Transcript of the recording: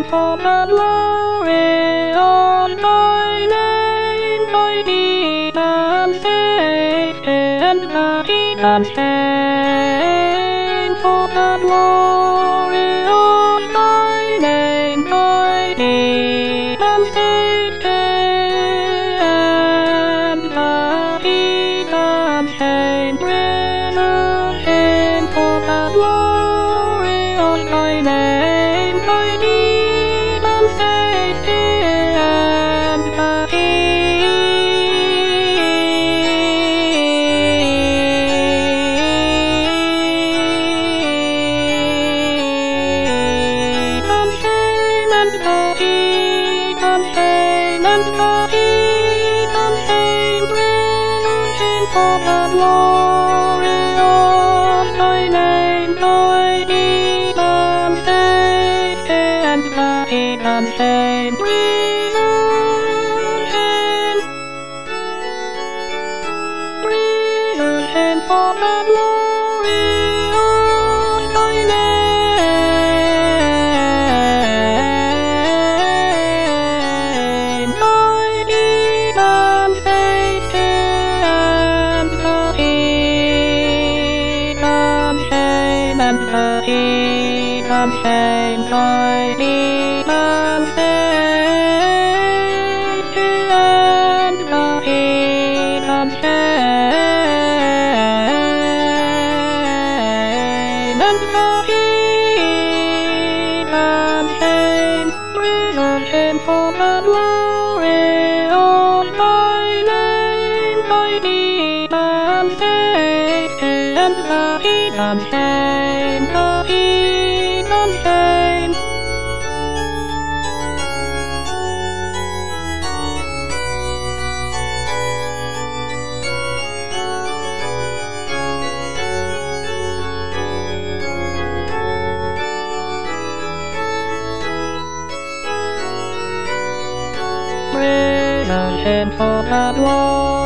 for the glory of thy name, thy deed and faith and might and shame, for the glory of thy name, thy deed and faith and might and shame, shame, for the glory of thy name, thy deed and faith and might. For the glory of thy name, thy deed and faith and might and shame, shame, for the glory of thy name, thy deed and faith and might and shame, and might and shame, thy deed and faith and might and shame, and might and shame, shame, for the glory of thy name, thy deed and faith and might and shame, might and shame. Shame, for the glory